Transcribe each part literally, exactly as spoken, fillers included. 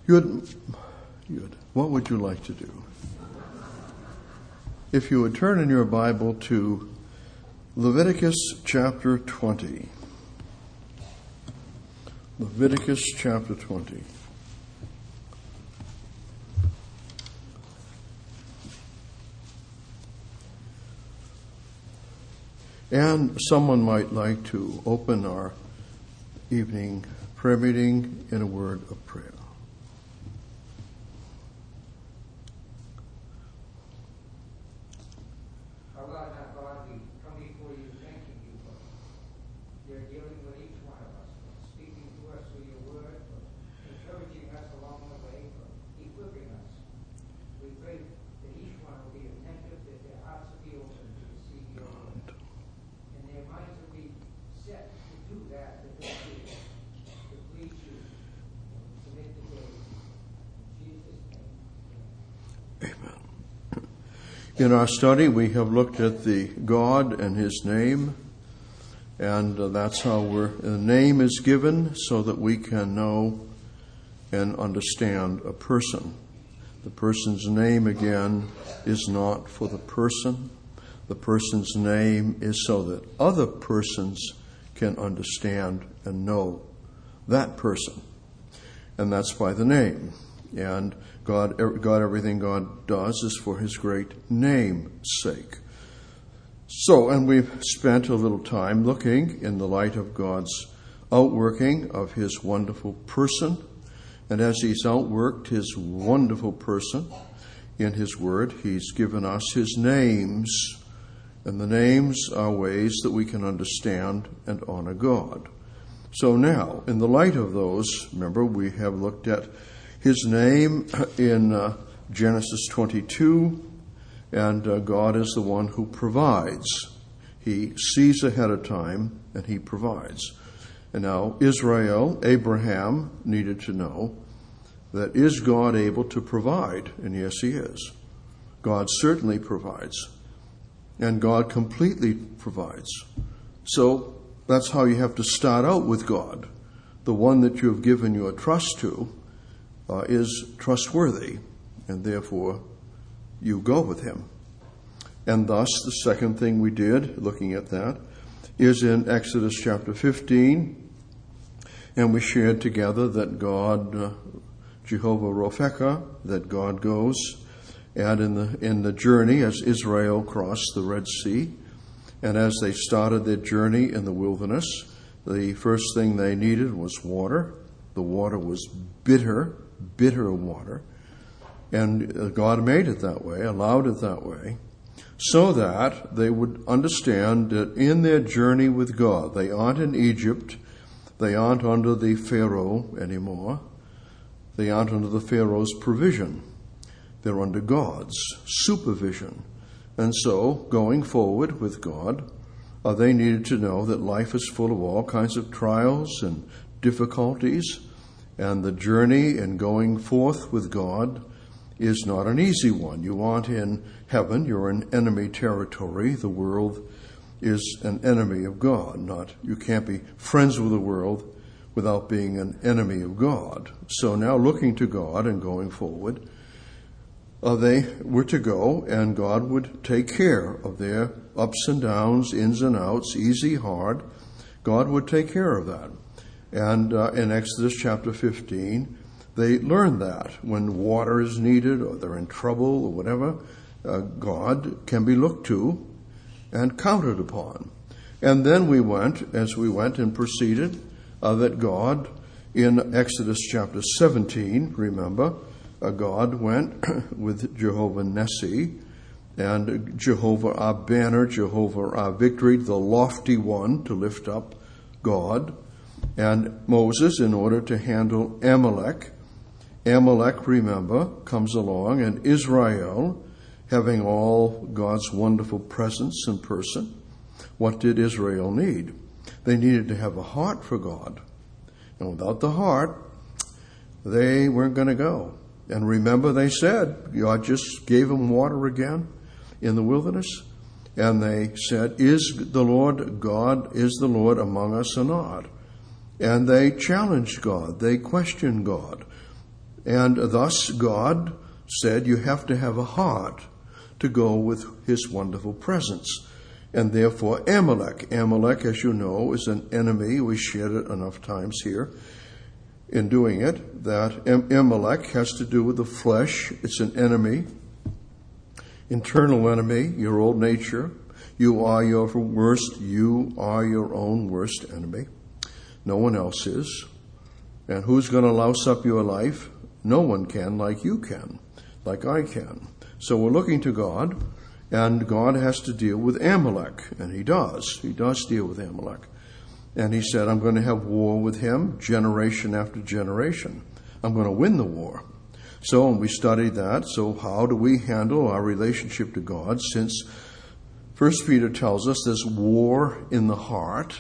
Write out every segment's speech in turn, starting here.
Good. Good. What would you like to do? If you would turn in your Bible to Leviticus chapter twenty. Leviticus chapter twenty. And someone might like to open our evening prayer meeting in a word of prayer. In our study, we have looked at the God and His name, and uh, that's how we're, the name is given so that we can know and understand a person. The person's name, again, is not for the person. The person's name is so that other persons can understand and know that person. And that's by the name. And God, God, everything God does is for His great name's sake. So, and we've spent a little time looking in the light of God's outworking of His wonderful person. And as He's outworked His wonderful person in His Word, He's given us His names. And the names are ways that we can understand and honor God. So now, in the light of those, remember, we have looked at His name in uh, Genesis twenty-two, and uh, God is the one who provides. He sees ahead of time, and He provides. And now Israel, Abraham, needed to know that is God able to provide? And yes, He is. God certainly provides. And God completely provides. So that's how you have to start out with God. The one that you have given your trust to Uh, is trustworthy, and therefore you go with Him. And thus, the second thing we did, looking at that, is in Exodus chapter fifteen, and we shared together that God, uh, Jehovah Rophekah, that God goes, and in the in the journey as Israel crossed the Red Sea, and as they started their journey in the wilderness, the first thing they needed was water. The water was bitter. bitter water, and God made it that way, allowed it that way, so that they would understand that in their journey with God, they aren't in Egypt, they aren't under the Pharaoh anymore, they aren't under the Pharaoh's provision, they're under God's supervision. And so, going forward with God, uh, they needed to know that life is full of all kinds of trials and difficulties. And the journey in going forth with God is not an easy one. You aren't in heaven. You're in enemy territory. The world is an enemy of God. Not you can't be friends with the world without being an enemy of God. So now looking to God and going forward, uh, they were to go, and God would take care of their ups and downs, ins and outs, easy, hard. God would take care of that. And uh, in Exodus chapter fifteen, they learned that when water is needed or they're in trouble or whatever, uh, God can be looked to and counted upon. And then we went, as we went and proceeded, uh, that God, in Exodus chapter seventeen, remember, uh, God went with Jehovah Nissi and Jehovah our banner, Jehovah our victory, the lofty one to lift up God. And Moses, in order to handle Amalek, Amalek, remember, comes along, and Israel, having all God's wonderful presence and person, what did Israel need? They needed to have a heart for God. And without the heart, they weren't going to go. And remember, they said, God just gave them water again in the wilderness. And they said, is the Lord God, is the Lord among us or not? And they challenged God. They questioned God. And thus God said you have to have a heart to go with his wonderful presence. And therefore Amalek, Amalek, as you know, is an enemy. We shared it enough times here in doing it, that Amalek has to do with the flesh. It's an enemy, internal enemy, your old nature. You are your worst, you are your own worst enemy. No one else is. And who's going to louse up your life? No one can like you can, like I can. So we're looking to God, and God has to deal with Amalek, and he does. He does deal with Amalek. And he said, I'm going to have war with him generation after generation. I'm going to win the war. So we studied that. So how do we handle our relationship to God? Since First Peter tells us there's war in the heart.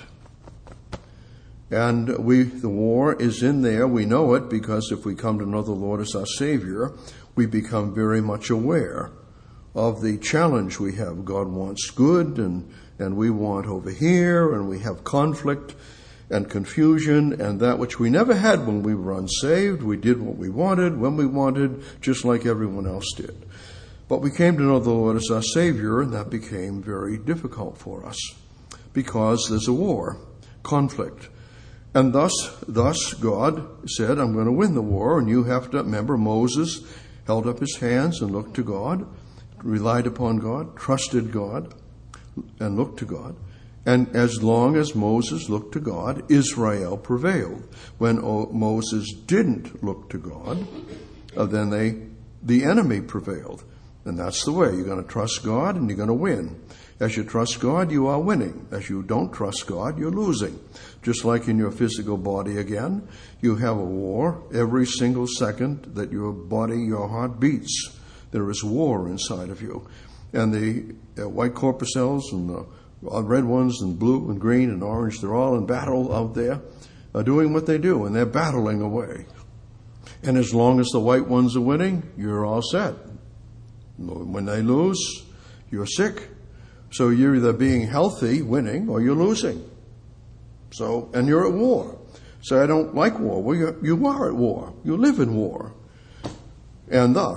And we, the war is in there. We know it because if we come to know the Lord as our Savior, we become very much aware of the challenge we have. God wants good, and, and we want over here, and we have conflict and confusion, and that which we never had when we were unsaved. We did what we wanted, when we wanted, just like everyone else did. But we came to know the Lord as our Savior, and that became very difficult for us because there's a war, conflict. And thus, thus God said, I'm going to win the war, and you have to remember Moses held up his hands and looked to God, relied upon God, trusted God, and looked to God. And as long as Moses looked to God, Israel prevailed. When Moses didn't look to God, uh, then they, the enemy prevailed. And that's the way. You're going to trust God, and you're going to win. As you trust God, you are winning. As you don't trust God, you're losing. Just like in your physical body again, you have a war every single second that your body, your heart beats. There is war inside of you. And the uh, white corpuscles and the red ones and blue and green and orange, they're all in battle out there, uh, doing what they do, and they're battling away. And as long as the white ones are winning, you're all set. When they lose, you're sick. So you're either being healthy, winning, or you're losing. So, and you're at war. So I don't like war. Well, you, you are at war. You live in war. And thus,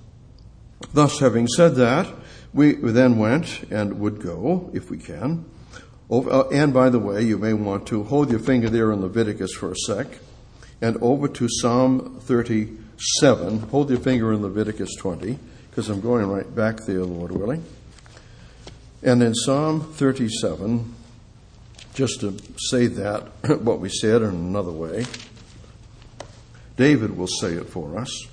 thus having said that, we then went and would go, if we can. Over, uh, and by the way, you may want to hold your finger there in Leviticus for a sec, and over to Psalm thirty-seven. Hold your finger in Leviticus twenty, because I'm going right back there, Lord willing. And in Psalm thirty-seven, just to say that, what we said in another way, David will say it for us.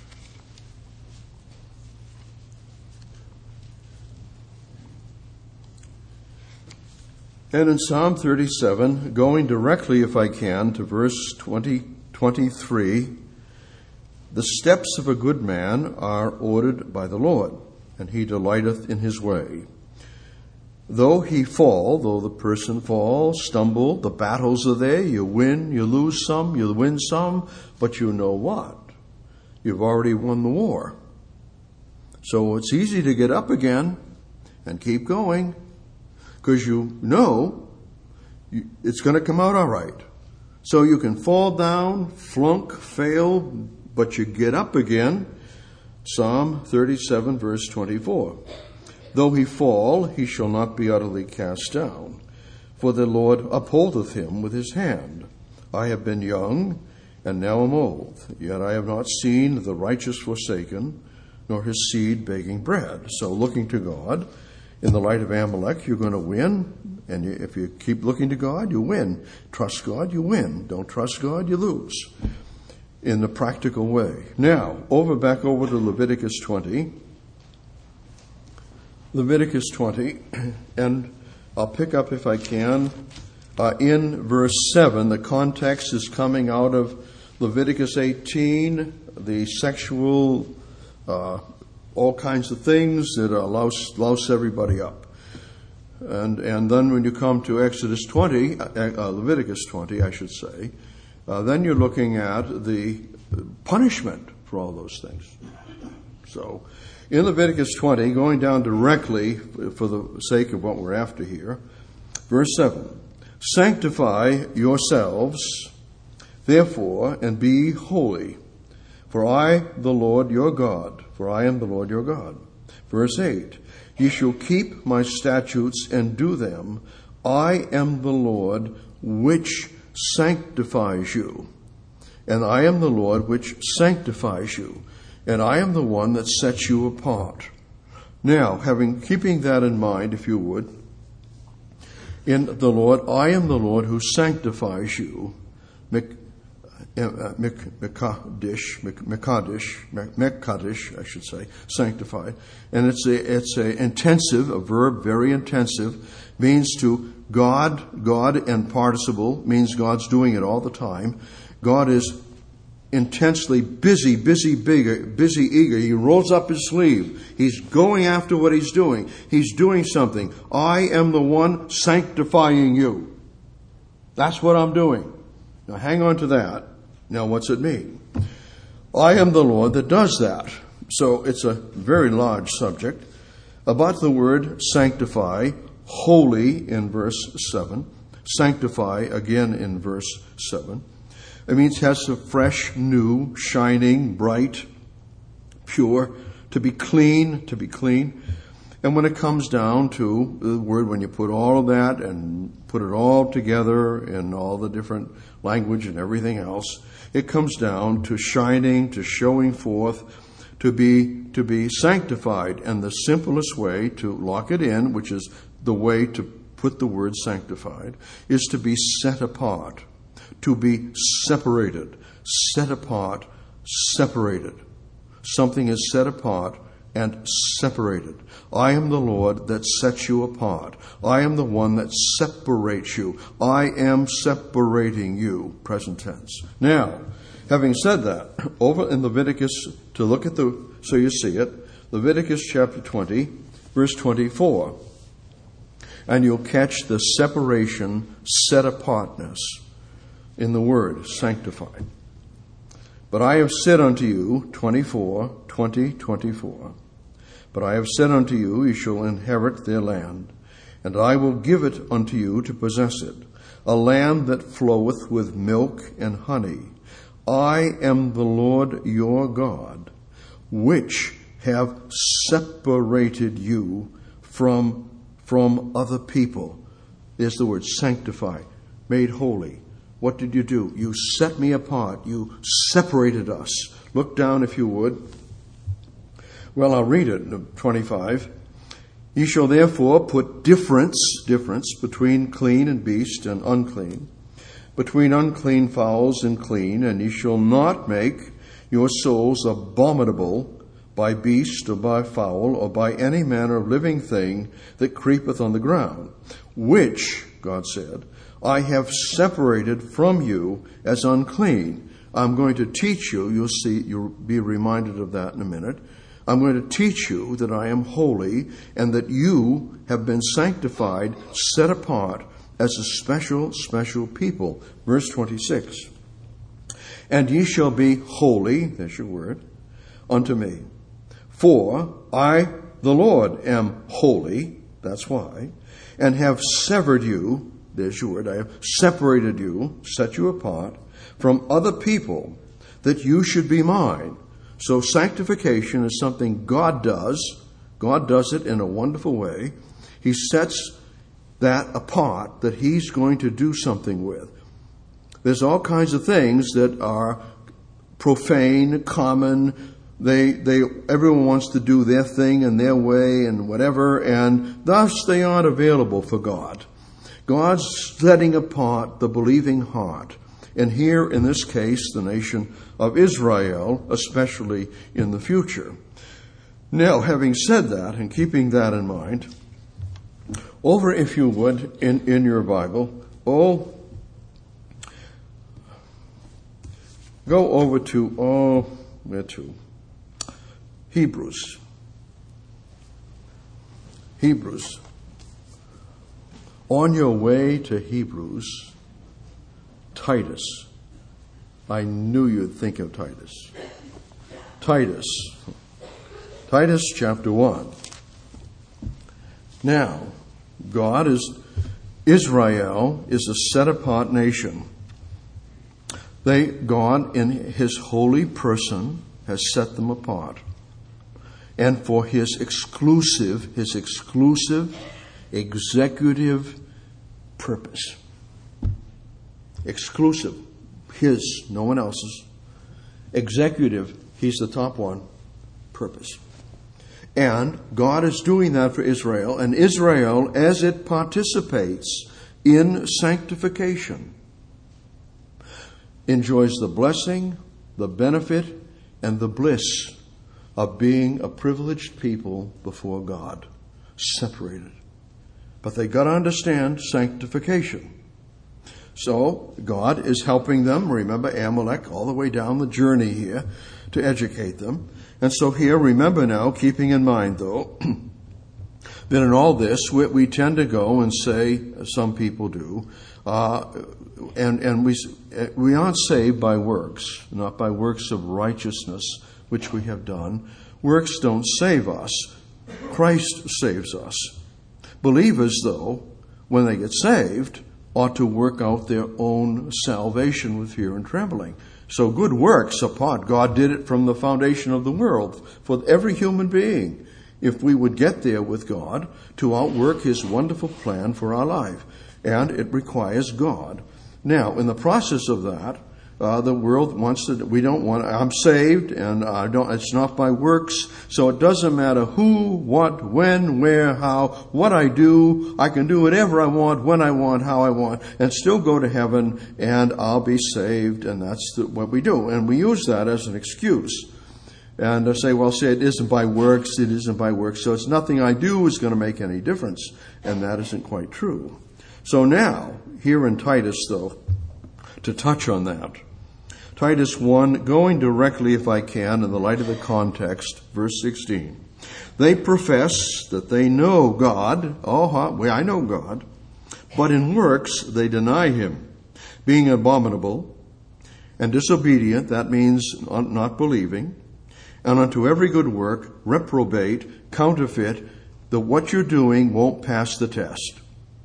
And in Psalm thirty-seven, going directly, if I can, to verse twenty, twenty-three, the steps of a good man are ordered by the Lord, and he delighteth in his way. Though he fall, though the person fall, stumble, the battles are there. You win, you lose some, you win some, but you know what? You've already won the war. So it's easy to get up again and keep going, because you know it's going to come out all right. So you can fall down, flunk, fail, but you get up again. Psalm thirty-seven, verse twenty-four. Though he fall, he shall not be utterly cast down, for the Lord upholdeth him with his hand. I have been young, and now am old, yet I have not seen the righteous forsaken, nor his seed begging bread. So looking to God, in the light of Amalek, you're going to win, and you, if you keep looking to God, you win. Trust God, you win. Don't trust God, you lose. In the practical way. Now, over back over to Leviticus twenty. Leviticus twenty, and I'll pick up if I can. Uh, in verse seven, the context is coming out of Leviticus eighteen, the sexual, uh, all kinds of things that uh, louse, louse everybody up. And and then when you come to Exodus twenty, uh, uh, Leviticus twenty, I should say, uh, then you're looking at the punishment for all those things. So, in Leviticus twenty, going down directly for the sake of what we're after here, verse seven, sanctify yourselves, therefore, and be holy, For I, the Lord your God, for I am the Lord your God. Verse eight, ye shall keep my statutes and do them. I am the Lord which sanctifies you. And I am the Lord which sanctifies you. And I am the one that sets you apart. Now, having keeping that in mind, if you would, in the Lord, I am the Lord who sanctifies you. Mik- uh, Mik- Mekadish, Mik- Mekadish, Mekadish, I should say, sanctified. And it's a, it's a intensive, a verb, very intensive, means to God, God and participle, means God's doing it all the time. God is intensely busy, busy, bigger, busy, eager. He rolls up his sleeve. He's going after what he's doing. He's doing something. I am the one sanctifying you. That's what I'm doing. Now hang on to that. Now what's it mean? I am the Lord that does that. So it's a very large subject. About the word sanctify, holy in verse seven. Sanctify again in verse seven. It means has a fresh, new, shining, bright, pure, to be clean, to be clean. And when it comes down to the word, when you put all of that and put it all together in all the different language and everything else, it comes down to shining, to showing forth, to be to be sanctified. And the simplest way to lock it in, which is the way to put the word sanctified, is to be set apart. To be separated, set apart, separated. Something is set apart and separated. I am the Lord that sets you apart. I am the one that separates you. I am separating you, present tense. Now, having said that, over in Leviticus, to look at the, so you see it, Leviticus chapter twenty, verse twenty-four. And you'll catch the separation, set apartness in the word, sanctified. But I have said unto you, twenty-four, twenty, twenty-four, but I have said unto you, you shall inherit their land, and I will give it unto you to possess it, a land that floweth with milk and honey. I am the Lord your God, which have separated you from, from other people. There's the word sanctify, made holy. What did you do? You set me apart. You separated us. Look down if you would. Well, I'll read it, twenty-five. Ye shall therefore put difference, difference between clean and beast and unclean, between unclean fowls and clean, and ye shall not make your souls abominable by beast or by fowl or by any manner of living thing that creepeth on the ground, which, God said, I have separated from you as unclean. I'm going to teach you, you'll see, you'll be reminded of that in a minute. I'm going to teach you that I am holy and that you have been sanctified, set apart as a special, special people. Verse twenty-six. And ye shall be holy, there's your word, unto me. For I, the Lord, am holy, that's why, and have severed you, there's your word, I have separated you, set you apart from other people, that you should be mine. So sanctification is something God does. God does it in a wonderful way. He sets that apart that he's going to do something with. There's all kinds of things that are profane, common. They, they, everyone wants to do their thing and their way and whatever, and thus they aren't available for God. God's setting apart the believing heart. And here, in this case, the nation of Israel, especially in the future. Now, having said that and keeping that in mind, over, if you would, in, in your Bible, oh, go over to, oh, where to? Hebrews. Hebrews. On your way to Hebrews, Titus. I knew you'd think of Titus. Titus. Titus chapter one. Now, God is, Israel is a set apart nation. They, God, in his holy person, has set them apart. And for his exclusive, his exclusive, executive purpose. Exclusive. His, no one else's. Executive, he's the top one, purpose. And God is doing that for Israel, and Israel, as it participates in sanctification, enjoys the blessing, the benefit, and the bliss of being a privileged people before God, separated. But they got to understand sanctification. So God is helping them. Remember Amalek all the way down the journey here to educate them. And so here, remember now, keeping in mind though, that in all this we, we tend to go and say, some people do, uh, and and we we aren't saved by works, not by works of righteousness which we have done. Works don't save us. Christ saves us. Believers, though, when they get saved, ought to work out their own salvation with fear and trembling. So good works apart. God did it from the foundation of the world for every human being. If we would get there with God to outwork his wonderful plan for our life. And it requires God. Now, in the process of that, uh, the world wants to, we don't want, I'm saved and I don't, it's not by works. So it doesn't matter who, what, when, where, how, what I do. I can do whatever I want, when I want, how I want, and still go to heaven and I'll be saved. And that's the, what we do. And we use that as an excuse. And I say, well, say it isn't by works, it isn't by works. So it's nothing I do is going to make any difference. And that isn't quite true. So now, here in Titus, though, to touch on that. Titus one, going directly, if I can, in the light of the context, verse sixteen. They profess that they know God. Oh, well, I know God. But in works, they deny him, being abominable and disobedient. That means not believing. And unto every good work, reprobate, counterfeit, that what you're doing won't pass the test.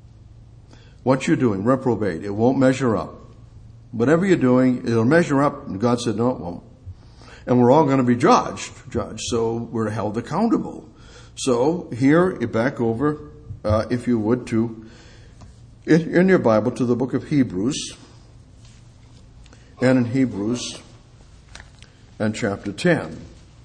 What you're doing, reprobate, it won't measure up. Whatever you're doing, it'll measure up, and God said, no, it won't. And we're all going to be judged, judged, so we're held accountable. So here, back over, uh, if you would, to, in, in your Bible, to the book of Hebrews, and in Hebrews, and chapter ten.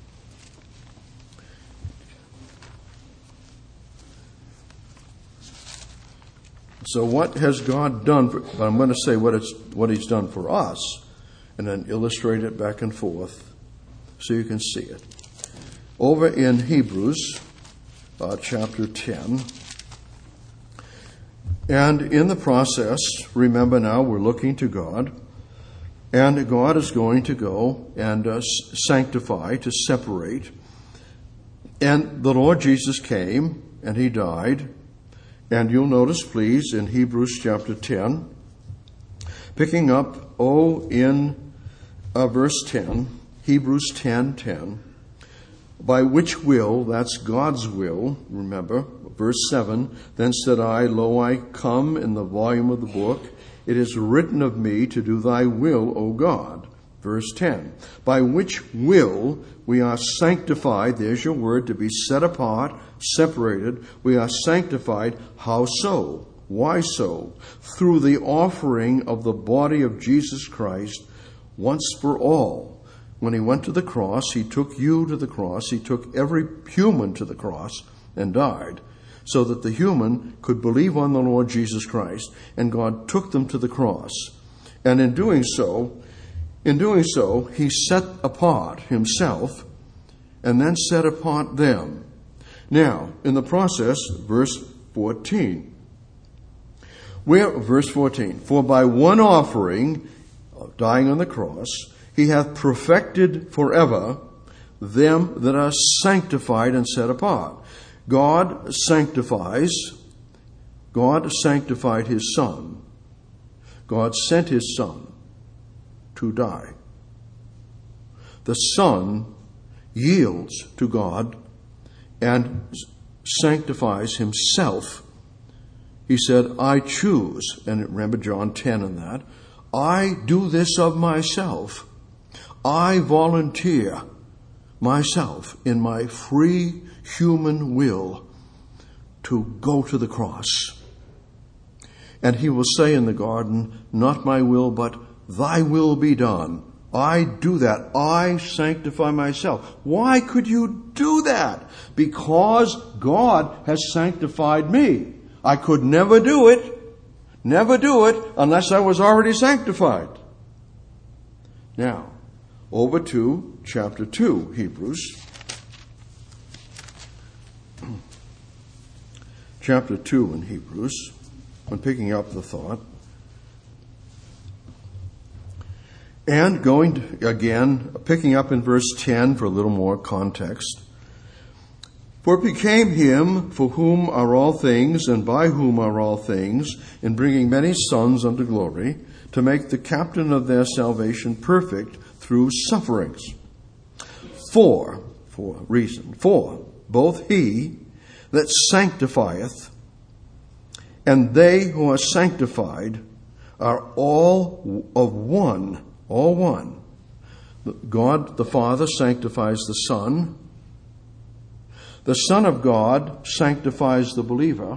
So what has God done? For, but I'm going to say what it's what he's done for us, and then illustrate it back and forth so you can see it. Over in Hebrews, uh, chapter ten. And in the process, remember now, we're looking to God. And God is going to go and uh, sanctify, to separate. And the Lord Jesus came, and he died. And you'll notice, please, in Hebrews chapter ten, picking up, oh, in uh, verse ten, Hebrews ten ten, by which will, that's God's will, remember, verse seven, then said I, lo, I come in the volume of the book. It is written of me to do thy will, O God. Verse ten, by which will we are sanctified, there's your word, to be set apart, separated. We are sanctified. How so? Why so? Through the offering of the body of Jesus Christ once for all. When he went to the cross, he took you to the cross. He took every human to the cross and died, so that the human could believe on the Lord Jesus Christ, and God took them to the cross. And in doing so, in doing so, he set apart himself and then set apart them. Now, in the process, verse fourteen. Where, verse fourteen, for by one offering, of dying on the cross, he hath perfected forever them that are sanctified and set apart. God sanctifies. God sanctified his Son. God sent his Son to die. The Son yields to God and sanctifies himself. He said, I choose, and remember John ten in that, I do this of myself. I volunteer myself in my free human will to go to the cross. And he will say in the garden, not my will, but thy will be done. I do that. I sanctify myself. Why could you do that? Because God has sanctified me. I could never do it, never do it unless I was already sanctified. Now, over to chapter two, Hebrews. Chapter two in Hebrews, I'm picking up the thought. And going to, again, picking up in verse ten for a little more context. For it became him for whom are all things, and by whom are all things, in bringing many sons unto glory, to make the captain of their salvation perfect through sufferings. For, for reason, for both he that sanctifieth and they who are sanctified are all of one, all one. God the Father sanctifies the Son. The Son of God sanctifies the believer.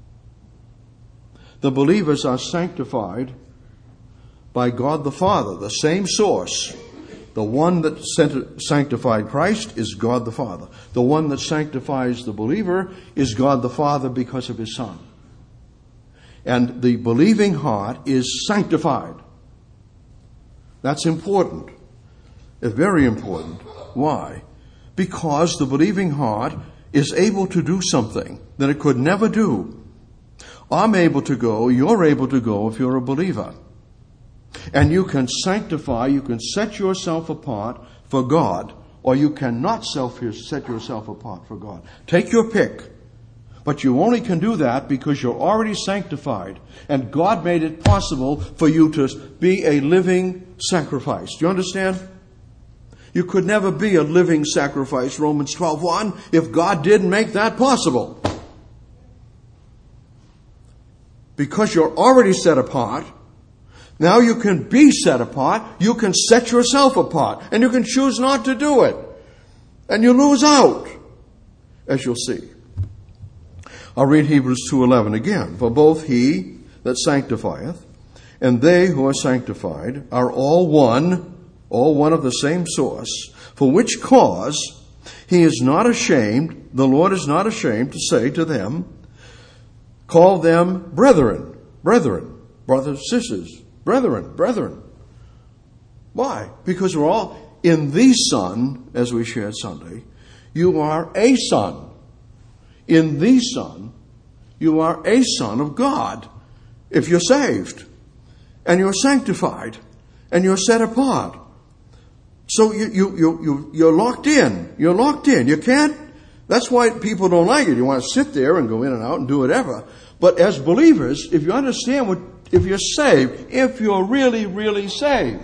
The believers are sanctified by God the Father, the same source. The one that sanctified Christ is God the Father. The one that sanctifies the believer is God the Father because of his Son. And the believing heart is sanctified. That's important. It's very important. Why? Because the believing heart is able to do something that it could never do. I'm able to go, you're able to go if you're a believer. And you can sanctify, you can set yourself apart for God, or you cannot self set yourself apart for God. Take your pick. But you only can do that because you're already sanctified. And God made it possible for you to be a living sacrifice. Do you understand? You could never be a living sacrifice, Romans twelve one, if God didn't make that possible. Because you're already set apart, now you can be set apart, you can set yourself apart, and you can choose not to do it. And you lose out, as you'll see. I'll read Hebrews two eleven again. For both he that sanctifieth and they who are sanctified are all one, all one of the same source, for which cause he is not ashamed, the Lord is not ashamed to say to them, call them brethren, brethren, brothers, sisters, brethren, brethren. Why? Because we're all in the Son, as we shared Sunday. You are a son. In the Son, you are a son of God if you're saved. And you're sanctified. And you're set apart. So you, you, you, you, you're locked in. You're locked in. You can't. That's why people don't like it. You want to sit there and go in and out and do whatever. But as believers, if you understand what, if you're saved, if you're really, really saved,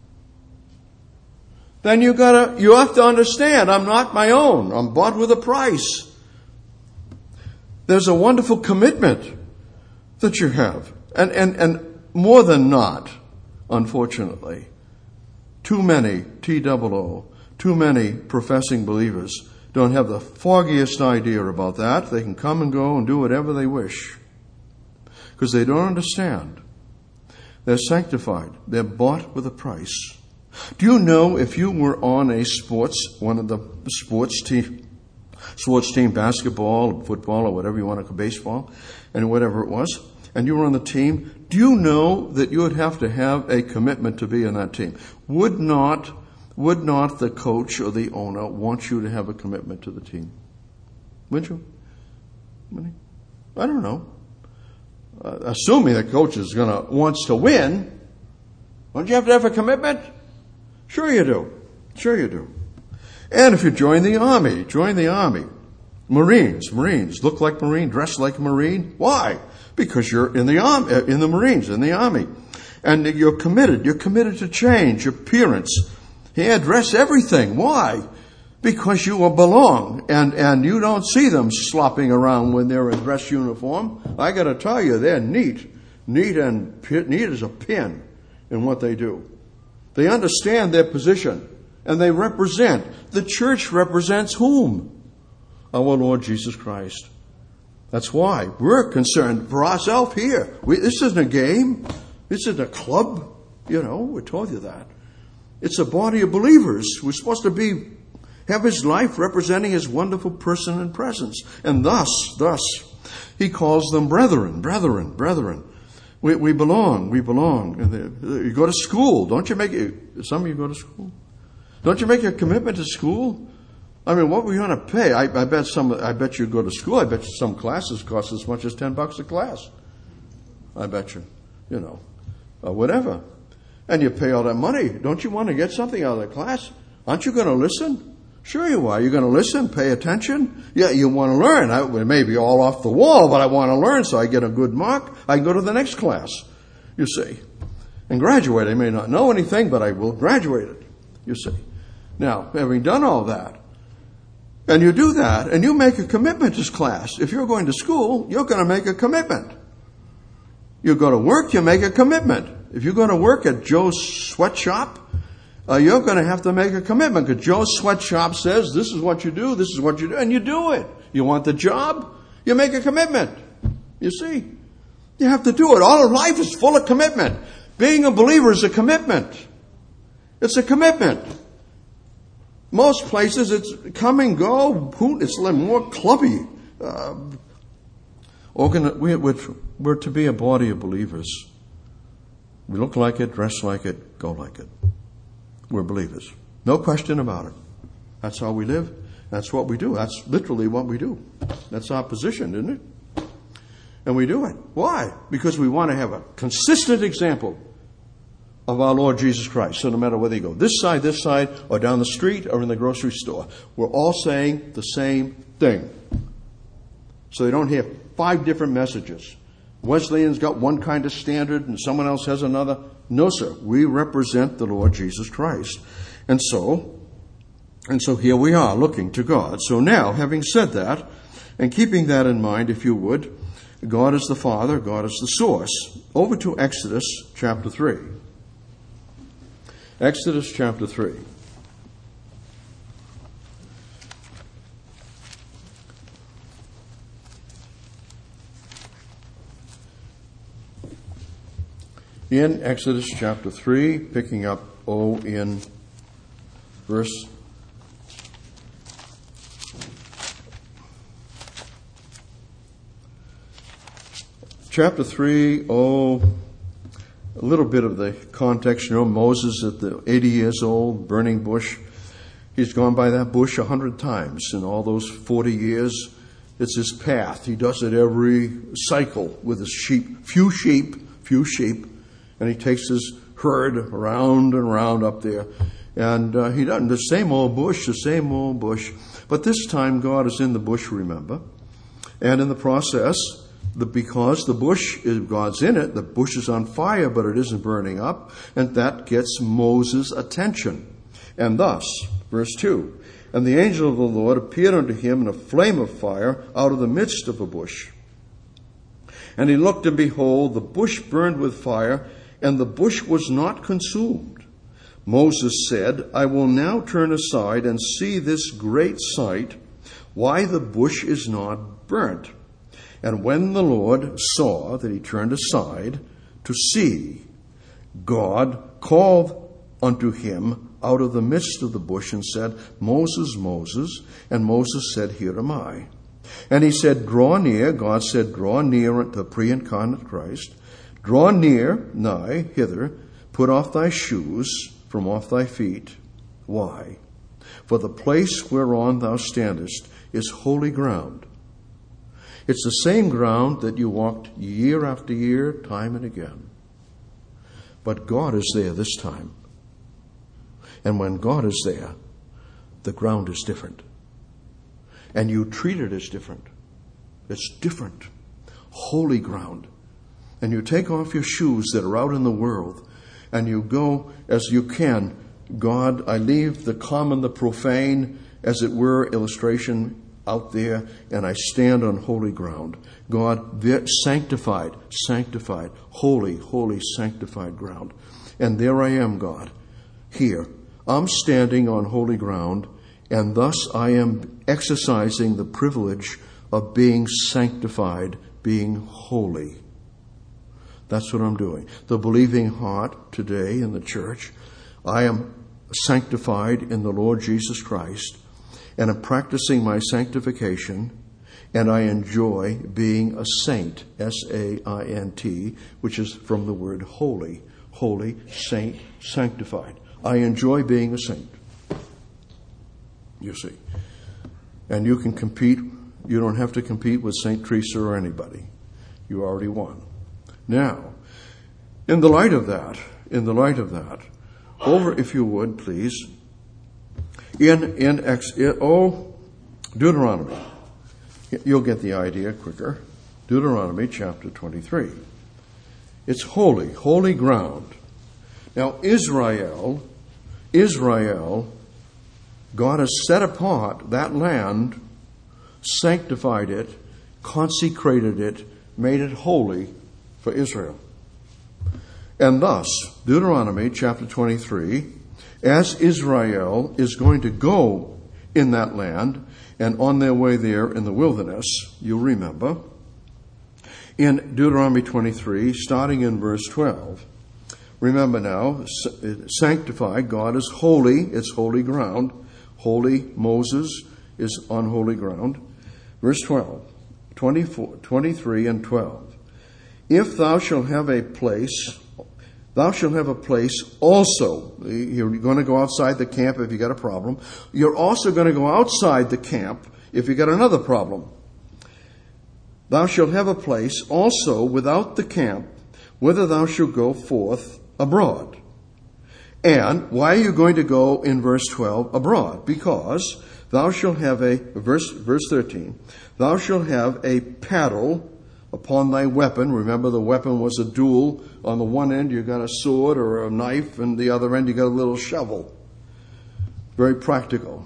then you gotta, you have to understand, I'm not my own. I'm bought with a price. There's a wonderful commitment that you have. And, and, and more than not, unfortunately, too many, T O O, too many professing believers don't have the foggiest idea about that. They can come and go and do whatever they wish. Because they don't understand. They're sanctified. They're bought with a price. Do you know if you were on a sports, one of the sports team, sports team, basketball, football, or whatever you want to call baseball, and whatever it was, and you were on the team, do you know that you would have to have a commitment to be on that team? Would not, would not the coach or the owner want you to have a commitment to the team? Wouldn't you? I don't know. Uh, assuming the coach is going to wants to win, don't you have to have a commitment? Sure you do. Sure you do. And if you join the army, join the army. Marines, Marines, look like Marine, dress like a Marine. Why? Because you're in the army, in the Marines, in the army. And you're committed. You're committed to change, your appearance, hair, dress, everything. Why? Because you belong. And, and you don't see them slopping around when they're in dress uniform. I got to tell you, they're neat. Neat and neat as a pin. in what they do. They understand their position, and they represent. The church represents whom? Our Lord Jesus Christ. That's why we're concerned for ourselves here. We, this isn't a game. This isn't a club. You know, we told you that. It's a body of believers. We're supposed to be have his life representing his wonderful person and presence. And thus, thus, he calls them brethren, brethren, brethren. We, we belong, we belong. You go to school. Don't you make it? Some of you go to school. Don't you make a commitment to school? I mean, what were you going to pay? I, I bet some. I bet you go to school. I bet you some classes cost as much as ten bucks a class. I bet you, you know, uh, whatever. And you pay all that money. Don't you want to get something out of the class? Aren't you going to listen? Sure you are. You're going to listen, pay attention. Yeah, you want to learn. I, it may be all off the wall, but I want to learn so I get a good mark. I can go to the next class, you see, and graduate. I may not know anything, but I will graduate it, you see. Now, having done all that, and you do that, and you make a commitment to class. If you're going to school, you're going to make a commitment. You go to work, you make a commitment. If you're going to work at Joe's sweatshop, uh, you're going to have to make a commitment, because Joe's sweatshop says this is what you do, this is what you do, and you do it. You want the job, you make a commitment. You see, you have to do it. All of life is full of commitment. Being a believer is a commitment. It's a commitment. Most places it's come and go. It's like more clubby. Uh, we're, we're to be a body of believers. We look like it, dress like it, go like it. We're believers. No question about it. That's how we live. That's what we do. That's literally what we do. That's our position, isn't it? And we do it. Why? Because we want to have a consistent example of our Lord Jesus Christ. So no matter whether you go this side, this side, or down the street, or in the grocery store, we're all saying the same thing. So they don't hear five different messages. Wesleyan's got one kind of standard and someone else has another. No, sir. We represent the Lord Jesus Christ. And so, and so here we are looking to God. So now, having said that, and keeping that in mind, if you would, God is the Father, God is the source. Over to Exodus chapter three. Exodus chapter three. In Exodus chapter three, picking up, oh, in verse chapter three, oh, a little bit of the context. You know, Moses at the eighty years old, burning bush. He's gone by that bush a hundred times in all those forty years. It's his path. He does it every cycle with his sheep. Few sheep, few sheep. And he takes his herd around and around up there. And uh, he doesn't, the same old bush, the same old bush. But this time God is in the bush, remember. And in the process, the, because the bush, is God's in it, the bush is on fire, but it isn't burning up. And that gets Moses' attention. And thus, verse two, and the angel of the Lord appeared unto him in a flame of fire out of the midst of a bush. And he looked, and behold, the bush burned with fire, and the bush was not consumed. Moses said, I will now turn aside and see this great sight, why the bush is not burnt. And when the Lord saw that he turned aside to see, God called unto him out of the midst of the bush and said, Moses, Moses. And Moses said, Here am I. And he said, Draw near. God said, Draw near unto the pre-incarnate Christ. Draw near, nigh, hither. Put off thy shoes from off thy feet. Why? For the place whereon thou standest is holy ground. It's the same ground that you walked year after year, time and again. But God is there this time. And when God is there, the ground is different. And you treat it as different. It's different. Holy ground. And you take off your shoes that are out in the world, and you go as you can. God, I leave the common, the profane, as it were, illustration out there, and I stand on holy ground. God, sanctified, sanctified, holy, holy, sanctified ground. And there I am, God, here. I'm standing on holy ground, and thus I am exercising the privilege of being sanctified, being holy. That's what I'm doing. The believing heart today in the church, I am sanctified in the Lord Jesus Christ, and I'm practicing my sanctification, and I enjoy being a saint, S A I N T, which is from the word holy. Holy, saint, sanctified. I enjoy being a saint. You see. And you can compete. You don't have to compete with Saint Teresa or anybody. You already won. Now, in the light of that, in the light of that, over, if you would, please, in, in, Ex, in oh, Deuteronomy. You'll get the idea quicker. Deuteronomy chapter twenty-three. It's holy, holy ground. Now, Israel, Israel, God has set apart that land, sanctified it, consecrated it, made it holy for Israel. And thus, Deuteronomy chapter twenty-three, as Israel is going to go in that land, and on their way there in the wilderness, you'll remember, in Deuteronomy twenty-three, starting in verse twelve, remember now, sanctify, God is holy, it's holy ground. Holy, Moses is on holy ground. Verse twelve, twenty-four, twenty-three and twelve. If thou shalt have a place, thou shalt have a place also. You're going to go outside the camp if you got a problem. You're also going to go outside the camp if you got another problem. Thou shalt have a place also without the camp, whither thou shalt go forth abroad. And why are you going to go in verse twelve abroad? Because thou shalt have a, verse, verse thirteen, thou shalt have a paddle upon thy weapon. Remember, the weapon was a dual. On the one end you got a sword or a knife, and the other end you got a little shovel. Very practical.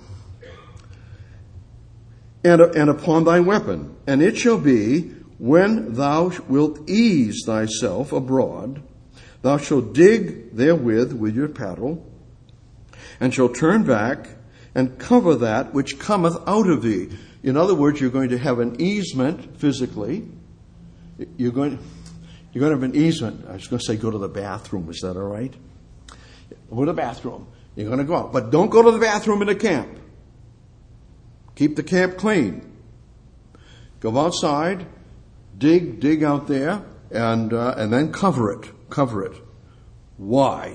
And, and upon thy weapon. And it shall be, when thou wilt ease thyself abroad, thou shalt dig therewith with your paddle, and shalt turn back and cover that which cometh out of thee. In other words, you're going to have an easement physically. You're going, you're going to have an easement. I was going to say go to the bathroom. Is that all right? Go to the bathroom. You're going to go out. But don't go to the bathroom in the camp. Keep the camp clean. Go outside, dig, dig out there, and uh, and then cover it. Cover it. Why?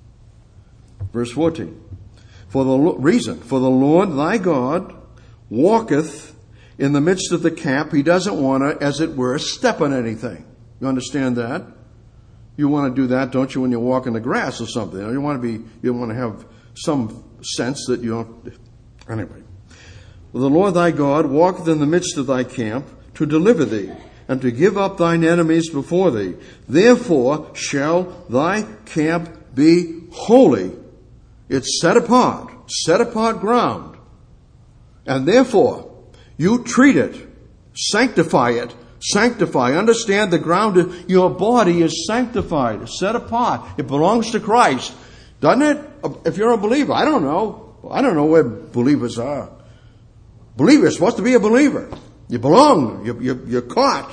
Verse fourteen. For the lo- reason, for the Lord thy God walketh in the midst of the camp. He doesn't want to, as it were, step on anything. You understand that? You want to do that, don't you, when you walk in the grass or something? You want to be, you want to have some sense that you don't. Anyway. For the Lord thy God walketh in the midst of thy camp to deliver thee, and to give up thine enemies before thee. Therefore shall thy camp be holy. It's set apart, set apart ground. And therefore, you treat it, sanctify it, sanctify. Understand the ground, your body is sanctified, set apart. It belongs to Christ. Doesn't it? If you're a believer, I don't know. I don't know where believers are. Believer is supposed to be a believer. You belong. You're, you're, you're caught.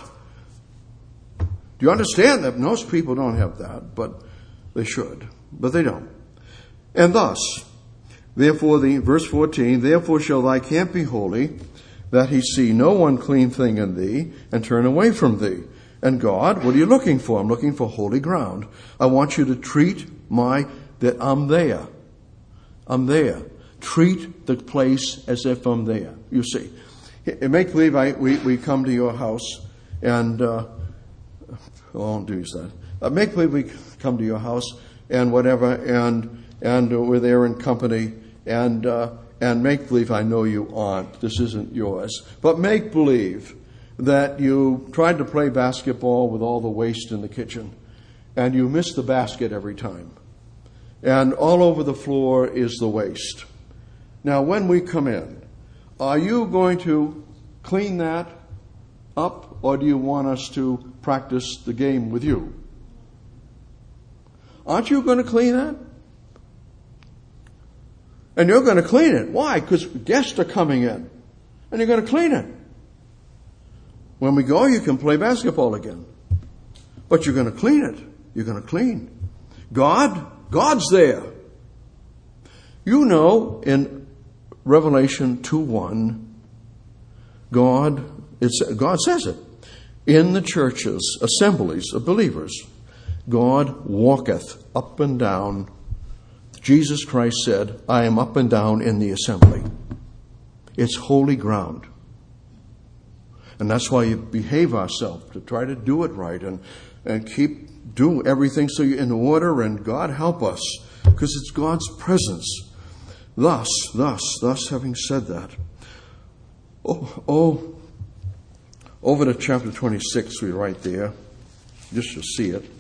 Do you understand that? Most people don't have that, but they should. But they don't. And thus, therefore, the verse fourteen, therefore shall thy camp be holy, that he see no unclean thing in thee, and turn away from thee. And God, what are you looking for? I'm looking for holy ground. I want you to treat my, that I'm there. I'm there. Treat the place as if I'm there. You see. Make believe I, we, we come to your house and, uh, I won't use that. Uh, make believe we come to your house and whatever, and, and we're there in company, and, uh, and make believe I know you aren't. This isn't yours. But make believe that you tried to play basketball with all the waste in the kitchen, and you missed the basket every time. And all over the floor is the waste. Now, when we come in, Are you going to clean that up, or do you want us to practice the game with you? Aren't you going to clean that? And you're going to clean it. Why? Because guests are coming in. And you're going to clean it. When we go, you can play basketball again. But you're going to clean it. You're going to clean. God, God's there. You know, in Revelation two one, God, it's, God says it. In the churches, assemblies of believers, God walketh up and down. Jesus Christ said, I am up and down in the assembly. It's holy ground. And that's why you behave ourselves, to try to do it right and, and keep doing everything so you're in order, and God help us, because it's God's presence. Thus, thus, thus, having said that, oh, oh, over to chapter twenty-six, we right there, just to see it.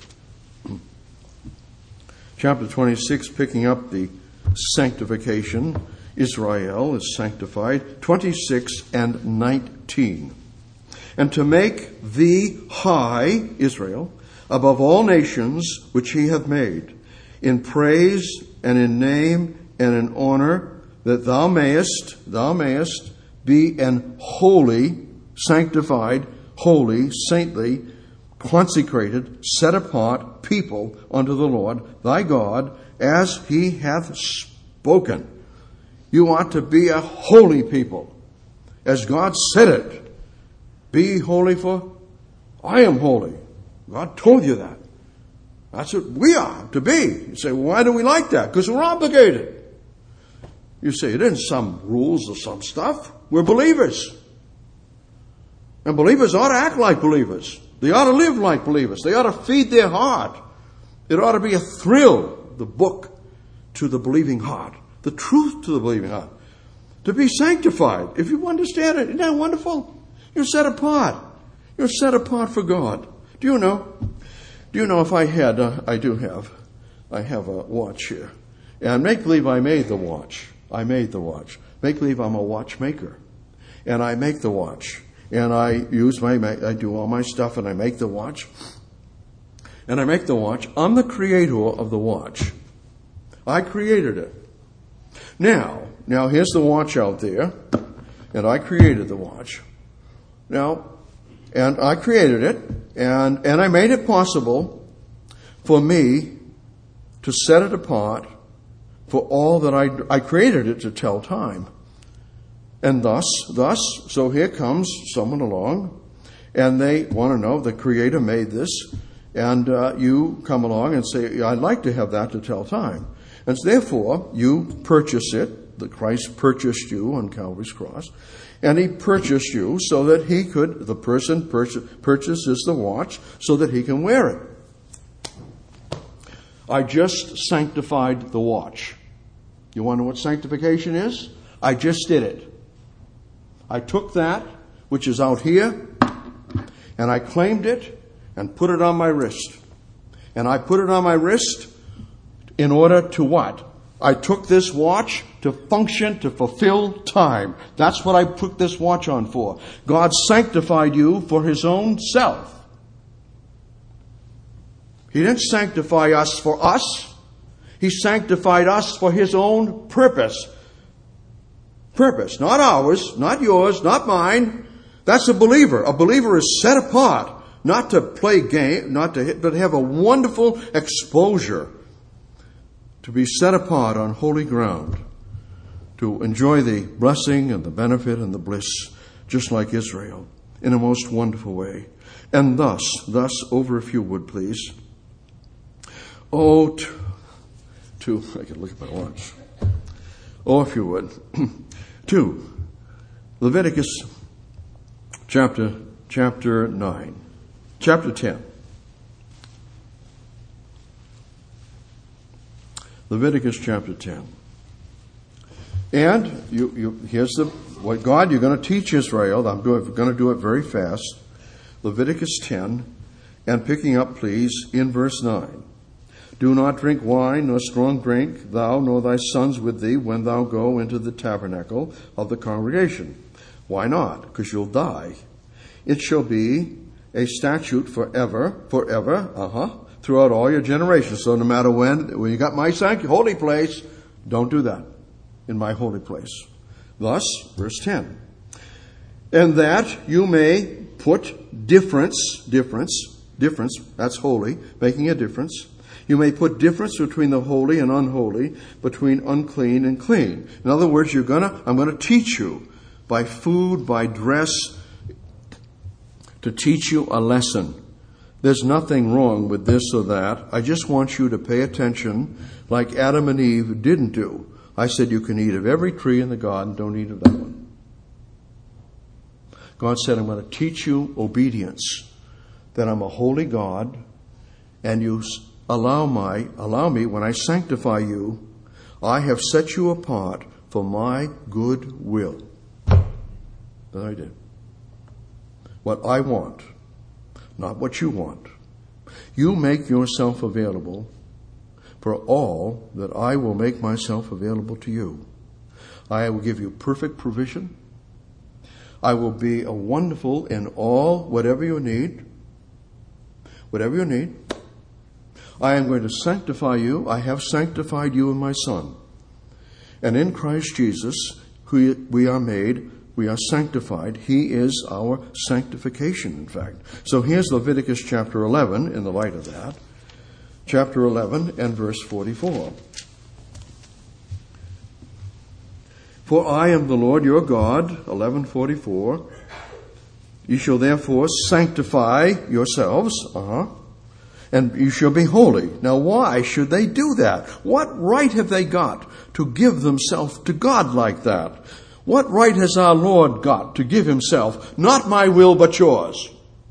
Chapter twenty-six, picking up the sanctification. Israel is sanctified. twenty-six and nineteen. And to make thee high, Israel, above all nations which he hath made, in praise and in name and in honor, that thou mayest, thou mayest be an holy, sanctified, holy, saintly, consecrated, set apart people unto the Lord thy God, as he hath spoken. You ought to be a holy people, as God said it. Be holy, for I am holy. God told you that. That's what we are to be. You say, well, why do we like that? Because we're obligated. You say, it isn't some rules or some stuff. We're believers. And believers ought to act like believers. They ought to live like believers. They ought to feed their heart. It ought to be a thrill, the book, to the believing heart. The truth to the believing heart. To be sanctified. If you understand it, isn't that wonderful? You're set apart. You're set apart for God. Do you know? Do you know if I had, uh, I do have, I have a watch here. And make believe I made the watch. I made the watch. Make believe I'm a watchmaker. And I make the watch. And I use my, I do all my stuff and I make the watch. And I make the watch. I'm the creator of the watch. I created it. Now, now here's the watch out there. And I created the watch. Now, and I created it, and, and I made it possible for me to set it apart for all that I, I created it to tell time. And thus, thus, so here comes someone along, and they want to know, the Creator made this, and uh, you come along and say, I'd like to have that to tell time. And so therefore, you purchase it, that Christ purchased you on Calvary's cross, and he purchased you so that he could, the person purchase, purchases the watch so that he can wear it. I just sanctified the watch. You want to know what sanctification is? I just did it. I took that, which is out here, and I claimed it and put it on my wrist. And I put it on my wrist in order to what? I took this watch to function, to fulfill time. That's what I put this watch on for. God sanctified you for his own self. He didn't sanctify us for us. He sanctified us for his own purpose. Purpose, not ours, not yours, not mine. That's a believer. A believer is set apart, not to play game, not to hit, but have a wonderful exposure. To be set apart on holy ground, to enjoy the blessing and the benefit and the bliss, just like Israel, in a most wonderful way. And thus, thus, over if you would, please. Oh, to, to I could look at my watch. Oh, if you would. to Leviticus chapter, chapter nine, chapter ten. Leviticus chapter ten. And you, you, here's the, what God, you're going to teach Israel. I'm doing, going to do it very fast. Leviticus ten, and picking up, please, in verse nine. Do not drink wine nor strong drink, thou nor thy sons with thee, when thou go into the tabernacle of the congregation. Why not? Because you'll die. It shall be a statute forever, forever, uh-huh, throughout all your generations. So no matter when, when you got my sanctuary, holy place, don't do that in my holy place. Thus, verse ten, and that you may put difference, difference, difference, that's holy, making a difference. You may put difference between the holy and unholy, between unclean and clean. In other words, you're gonna, I'm gonna teach you by food, by dress, to teach you a lesson. There's nothing wrong with this or that. I just want you to pay attention like Adam and Eve didn't do. I said you can eat of every tree in the garden, don't eat of that one. God said, I'm going to teach you obedience, that I'm a holy God, and you allow my allow me, when I sanctify you, I have set you apart for my good will. That I did. What I want, not what you want. You make yourself available for all that I will make myself available to you. I will give you perfect provision. I will be a wonderful in all, whatever you need. Whatever you need. I am going to sanctify you. I have sanctified you in my Son. And in Christ Jesus, who we are made, we are sanctified. He is our sanctification, in fact. So here's Leviticus chapter eleven in the light of that. Chapter eleven and verse forty-four. For I am the Lord your God, eleven forty-four. You shall therefore sanctify yourselves, uh-huh, and you shall be holy. Now why should they do that? What right have they got to give themselves to God like that? What right has our Lord got to give himself, not my will but yours?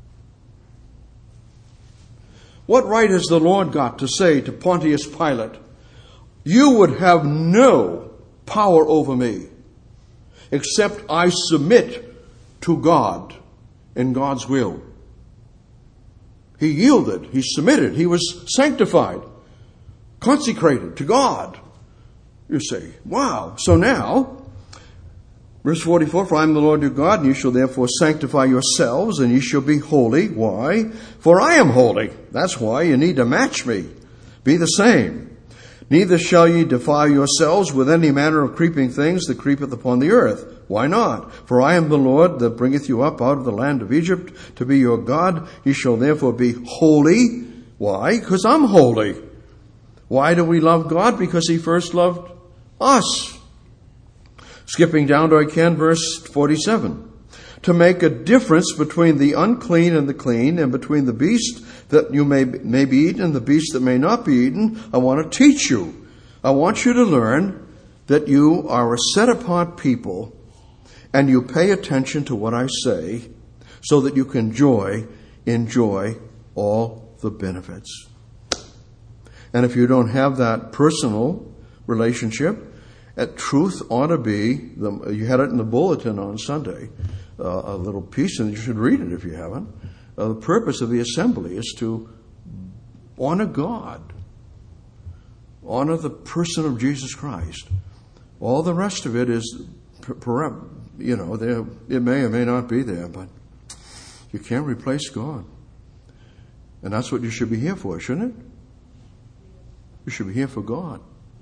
What right has the Lord got to say to Pontius Pilate, you would have no power over me except I submit to God in God's will? He yielded, he submitted, he was sanctified, consecrated to God. You say, wow. So now, verse forty-four, for I am the Lord your God, and you shall therefore sanctify yourselves, and ye shall be holy. Why? For I am holy. That's why you need to match me. Be the same. Neither shall ye defile yourselves with any manner of creeping things that creepeth upon the earth. Why not? For I am the Lord that bringeth you up out of the land of Egypt to be your God. Ye shall therefore be holy. Why? Because I'm holy. Why do we love God? Because he first loved us. Skipping down to again verse forty-seven. To make a difference between the unclean and the clean, and between the beast that you may, may be eaten and the beast that may not be eaten, I want to teach you. I want you to learn that you are a set-apart people, and you pay attention to what I say, so that you can enjoy, enjoy all the benefits. And if you don't have that personal relationship, at truth ought to be, the, you had it in the bulletin on Sunday, uh, a little piece, and you should read it if you haven't. Uh, the purpose of the assembly is to honor God, honor the person of Jesus Christ. All the rest of it is, you know, there, it may or may not be there, but you can't replace God. And that's what you should be here for, shouldn't it? You should be here for God.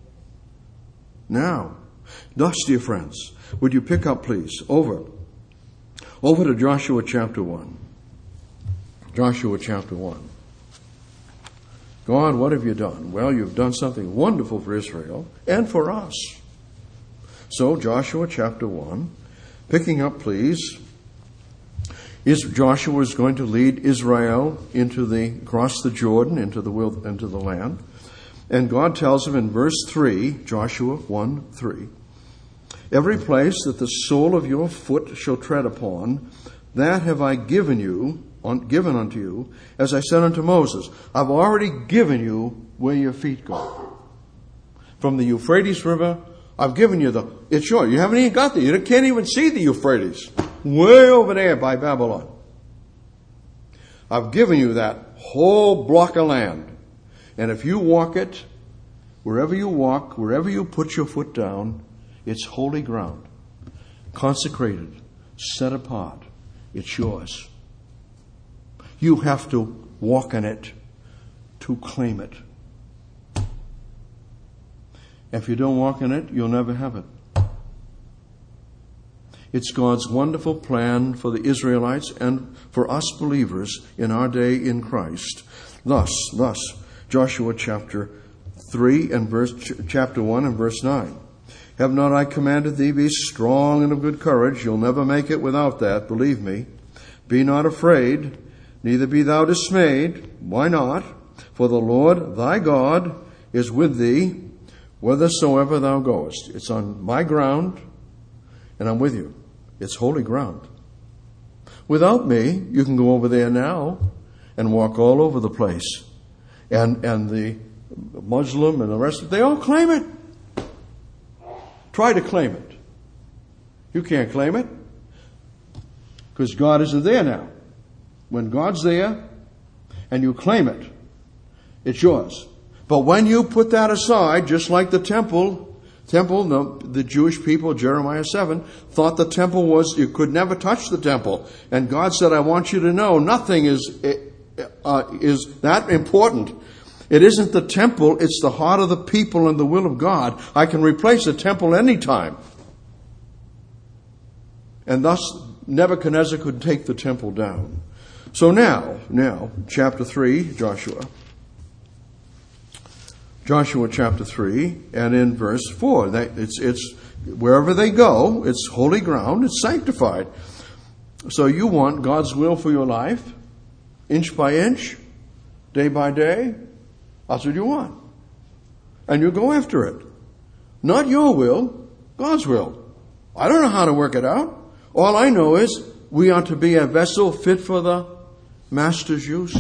Now, thus, dear friends, would you pick up, please, over, over to Joshua chapter one. Joshua chapter one. God, what have you done? Well, you've done something wonderful for Israel and for us. So, Joshua chapter one, picking up, please, is Joshua is going to lead Israel into the across the Jordan into the into the land. And God tells him in verse three, Joshua one three, every place that the sole of your foot shall tread upon, that have I given you, on, given unto you, as I said unto Moses. I've already given you where your feet go. From the Euphrates River, I've given you the, it's yours. You haven't even got there. You can't even see the Euphrates. Way over there by Babylon. I've given you that whole block of land. And if you walk it, wherever you walk, wherever you put your foot down, it's holy ground, consecrated, set apart. It's yours. You have to walk in it to claim it. If you don't walk in it, you'll never have it. It's God's wonderful plan for the Israelites and for us believers in our day in Christ. Thus, thus, Joshua chapter three and verse chapter one and verse nine. Have not I commanded thee, be strong and of good courage? You'll never make it without that, believe me. Be not afraid, neither be thou dismayed. Why not? For the Lord thy God is with thee, whithersoever thou goest. It's on my ground, and I'm with you. It's holy ground. Without me, you can go over there now and walk all over the place. And and the Muslim and the rest of they all claim it. Try to claim it. You can't claim it because God isn't there now. When God's there and you claim it, it's yours. But when you put that aside, just like the temple, temple, the, the Jewish people, Jeremiah seven, thought the temple was, you could never touch the temple. And God said, I want you to know nothing is, uh, is that important. It isn't the temple, it's the heart of the people and the will of God. I can replace the temple anytime. And thus, Nebuchadnezzar could take the temple down. So now, now, chapter three, Joshua. Joshua chapter three, and in verse four. That it's, it's, wherever they go, it's holy ground, it's sanctified. So you want God's will for your life, inch by inch, day by day. That's what you want. And you go after it. Not your will, God's will. I don't know how to work it out. All I know is we are to be a vessel fit for the Master's use.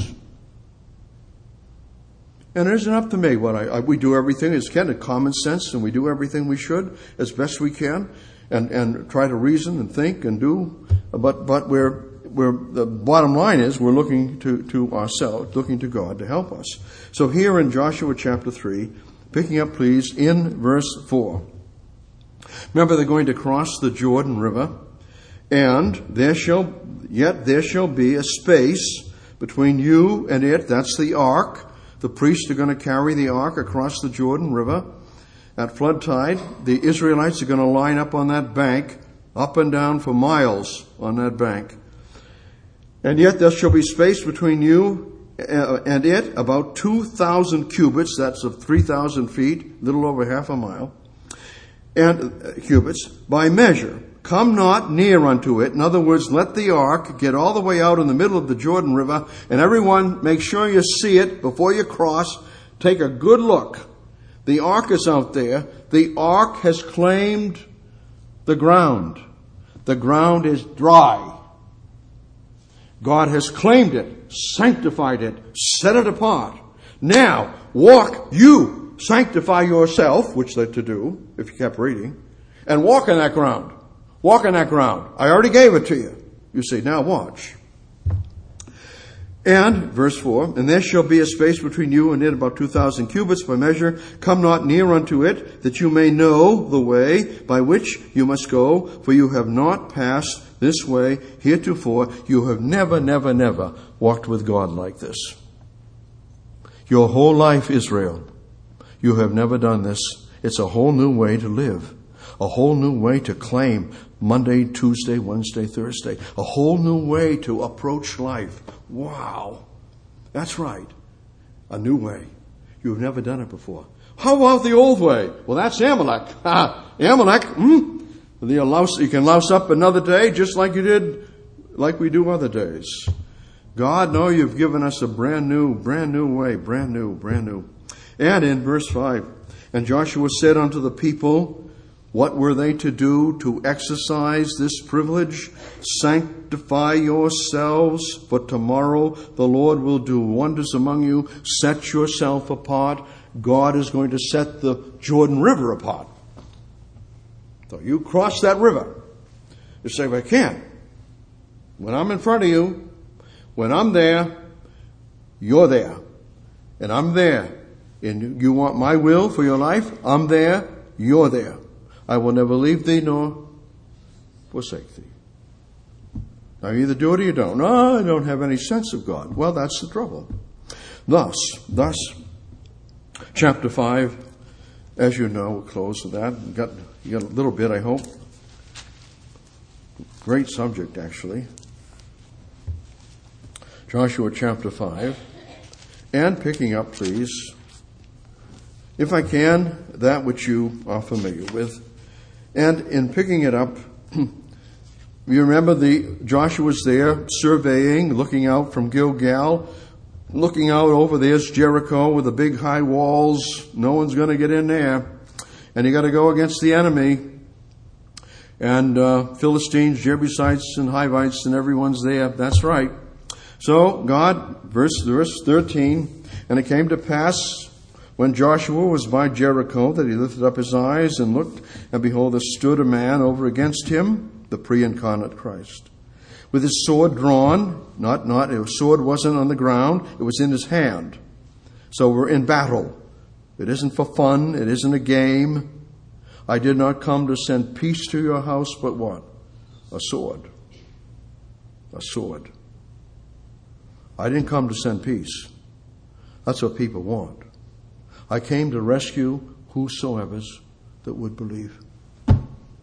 And it isn't up to me what I, I we do everything as can, in common sense, and we do everything we should as best we can, and, and try to reason and think and do. But but we're we're the bottom line is we're looking to, to ourselves, looking to God to help us. So here in Joshua chapter three, picking up please in verse four. Remember, they're going to cross the Jordan River, and there shall yet there shall be a space between you and it. That's the ark. The priests are going to carry the ark across the Jordan River. At flood tide, the Israelites are going to line up on that bank, up and down for miles on that bank. And yet there shall be space between you and it, about two thousand cubits, that's of three thousand feet, little over half a mile, and uh, cubits, by measure. Come not near unto it. In other words, let the ark get all the way out in the middle of the Jordan River, and everyone make sure you see it before you cross. Take a good look. The ark is out there. The ark has claimed the ground. The ground is dry. God has claimed it, sanctified it, set it apart. Now, walk, you sanctify yourself, which they're to do, if you kept reading, and walk in that ground. Walk in that ground. I already gave it to you. You say, now watch. And, verse four, and there shall be a space between you and it about two thousand cubits by measure. Come not near unto it, that you may know the way by which you must go, for you have not passed this way heretofore. You have never, never, never walked with God like this. Your whole life, Israel, you have never done this. It's a whole new way to live. A whole new way to claim Monday, Tuesday, Wednesday, Thursday. A whole new way to approach life. Wow. That's right. A new way. You've never done it before. How about the old way? Well, that's Amalek. Amalek, hmm? You louse, you can louse up another day just like you did, like we do other days. God, no, you've given us a brand new, brand new way. Brand new, brand new. And in verse five, and Joshua said unto the people, what were they to do to exercise this privilege? Sanctify yourselves, for tomorrow the Lord will do wonders among you. Set yourself apart. God is going to set the Jordan River apart. So you cross that river. You say, well, I can't. When I'm in front of you, when I'm there, you're there. And I'm there. And you want my will for your life? I'm there. You're there. I will never leave thee nor forsake thee. Now either do it or you don't. No, I don't have any sense of God. Well, that's the trouble. Thus, thus, chapter five, as you know, we'll close with that. You got, you got a little bit, I hope. Great subject, actually. Joshua chapter five. And picking up, please, if I can, that which you are familiar with. And in picking it up, you remember the Joshua's there surveying, looking out from Gilgal, looking out over there's Jericho with the big high walls. No one's going to get in there. And you got to go against the enemy. And uh, Philistines, Jebusites, and Hivites, and everyone's there. That's right. So God, verse, verse thirteen, and it came to pass when Joshua was by Jericho that he lifted up his eyes and looked, and behold, there stood a man over against him, the pre-incarnate Christ, with his sword drawn. Not, not, his sword wasn't on the ground, it was in his hand. So we're in battle. It isn't for fun, it isn't a game. I did not come to send peace to your house, but what? A sword. A sword. I didn't come to send peace. That's what people want. I came to rescue whosoever's that would believe. You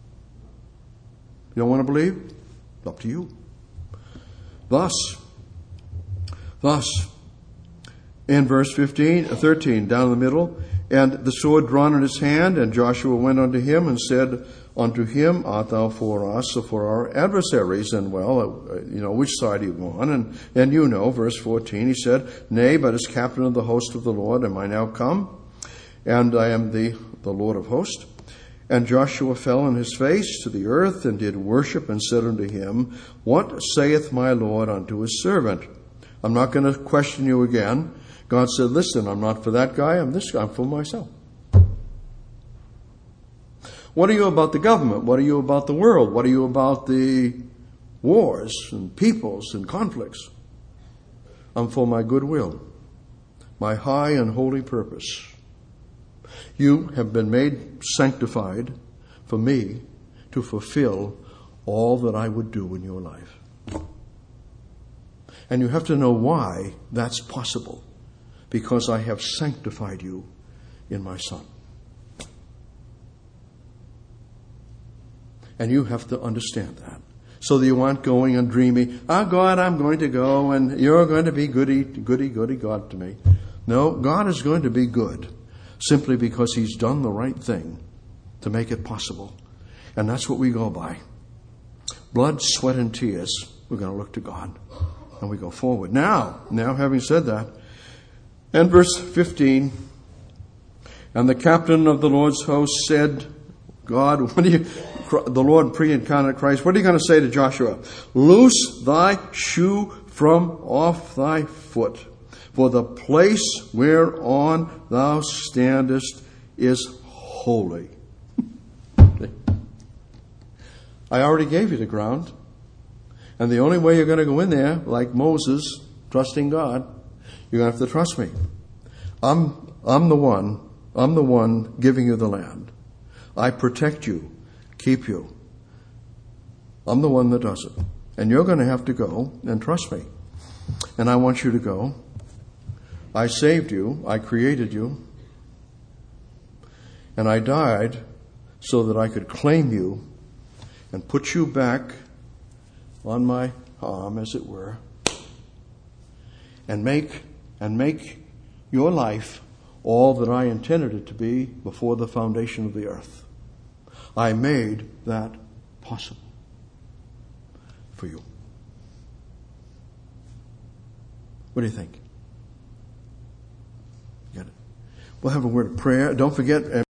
don't want to believe? It's up to you. Thus, thus, in verse fifteen, thirteen, down in the middle, and the sword drawn in his hand, and Joshua went unto him and said unto him, art thou for us or for our adversaries? And well, you know, which side are you on? And, and you know, verse fourteen, he said, nay, but as captain of the host of the Lord am I now come, and I am the, the Lord of hosts. And Joshua fell on his face to the earth and did worship and said unto him, what saith my Lord unto his servant? I'm not going to question you again. God said, listen, I'm not for that guy, I'm this guy, I'm for myself. What are you about the government? What are you about the world? What are you about the wars and peoples and conflicts? I'm for my good will, my high and holy purpose. You have been made sanctified for me to fulfill all that I would do in your life. And you have to know why that's possible. Because I have sanctified you in my Son. And you have to understand that. So that you aren't going and dreaming, oh God, I'm going to go and you're going to be goody, goody, goody God to me. No, God is going to be good simply because He's done the right thing to make it possible. And that's what we go by. Blood, sweat, and tears. We're going to look to God. And we go forward. Now, now having said that, and verse fifteen, and the captain of the Lord's host said, God, what are you, the Lord pre-incarnate Christ, what are you going to say to Joshua? Loose thy shoe from off thy foot, for the place whereon thou standest is holy. I already gave you the ground. And the only way you're going to go in there, like Moses, trusting God, you're going to have to trust me. I'm, I'm the one, I'm the one giving you the land. I protect you, keep you. I'm the one that does it. And you're going to have to go and trust me. And I want you to go. I saved you. I created you. And I died so that I could claim you and put you back on my arm, as it were, and make and make your life all that I intended it to be before the foundation of the earth. I made that possible for you. What do you think? Get it? We'll have a word of prayer. Don't forget